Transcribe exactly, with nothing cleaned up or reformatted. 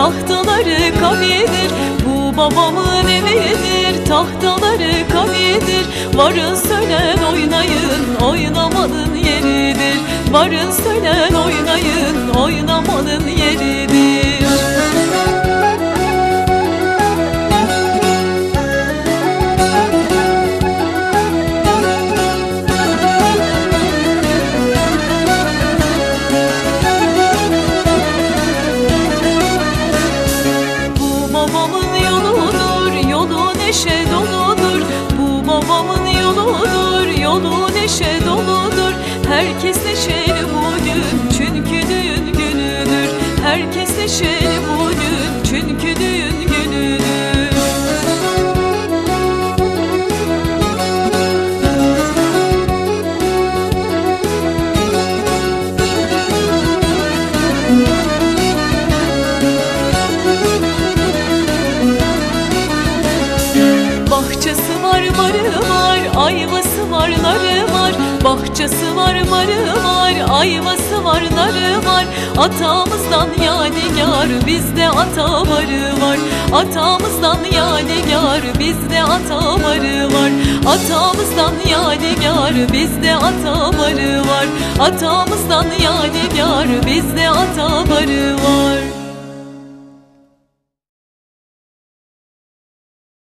tahtaları kaviyedir. Bu babamın evidir, tahtaları kaviyedir. Varın söylen oynayın, oynamanın yeridir. Varın söylen oynayın, oynamanın yeridir. Bu babamın yoludur, yolu neşe doludur. Bu babamın yoludur, yolu neşe doludur. Herkes neşeli bugün çünkü düğün günüdür. Herkes neşeli bugün çünkü düğün günüdür. Bahçesi var, barı var, ayvası var, narı var. Bahçesi var, barı var, ayvası var, narı var. Atamızdan yadigar, bizde ata barı var. Atamızdan yadigar, bizde ata barı var. Atamızdan yadigar, bizde ata barı var. Atamızdan yadigar, bizde ata barı var.